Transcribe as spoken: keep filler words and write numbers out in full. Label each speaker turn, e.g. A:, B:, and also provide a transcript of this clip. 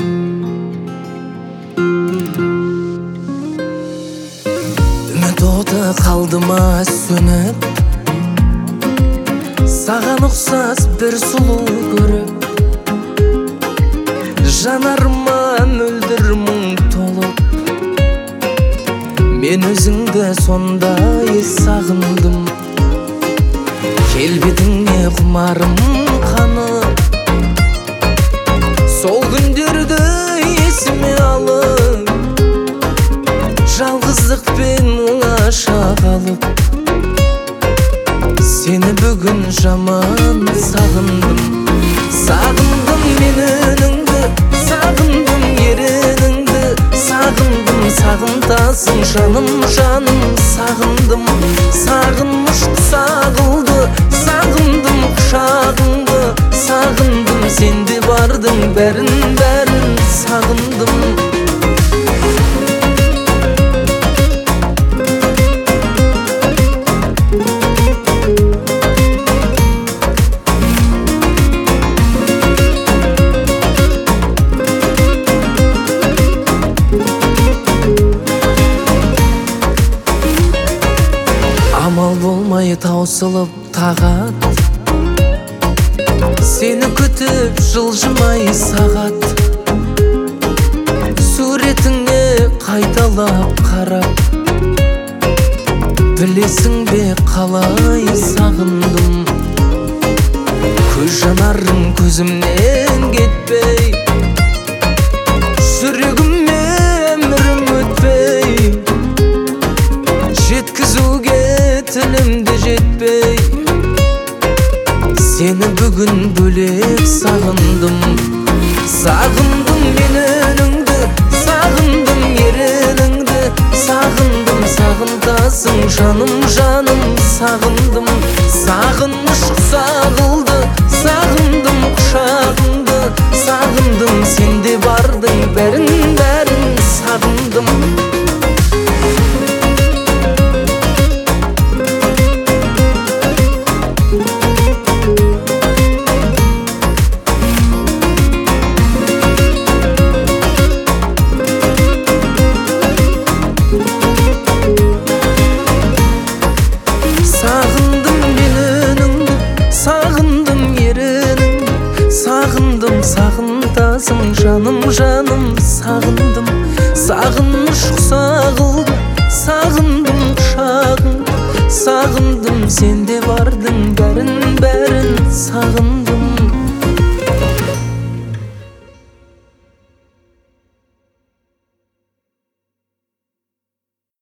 A: Үміт оты қалдыма сөніп, саған ұқсас бір сұлу көріп, жанарыма мөлдір мұң толып, мен өзіңді сондай сағындым. Келбетіңе құмарым қанып, сол күндерді есіме алып, жалғыздықпен оңаша қалып, сені бүгін жаман сағындым. Сағындым мен үніңді, сағындым ерініңді, сағындым сағынтасың жаным жаным. Сағындым сағыныш сағылды, сағындым құшағыңды, сағындым сенде бардың бәрін бәрін сағындым. Амал болмай таусылып тағат, сені күтіп жылжымай сағат, суретіңе қайталап қарап, білесің бе қалай сағындым. Көз жанарың көзімнен кетпей, жүрегіме өмірім өтпей, жеткізуге тілімде жетпей, сені бүгін бөлек сағындым. Сағындым мен үніңді, сағындым ерініңді, сағындым сағынтасың жаным жаным. Сағындым сағыныш сағылды, сағындым құшағыңды, сағындым сенде бардың бәрін бәрін сағындым. Сағындым сағынтасың жаным жаным. Сағындым сағыныш сағылды, сағындым құшағыңды, сағындым сенде бардың бәрін бәрін сағындым.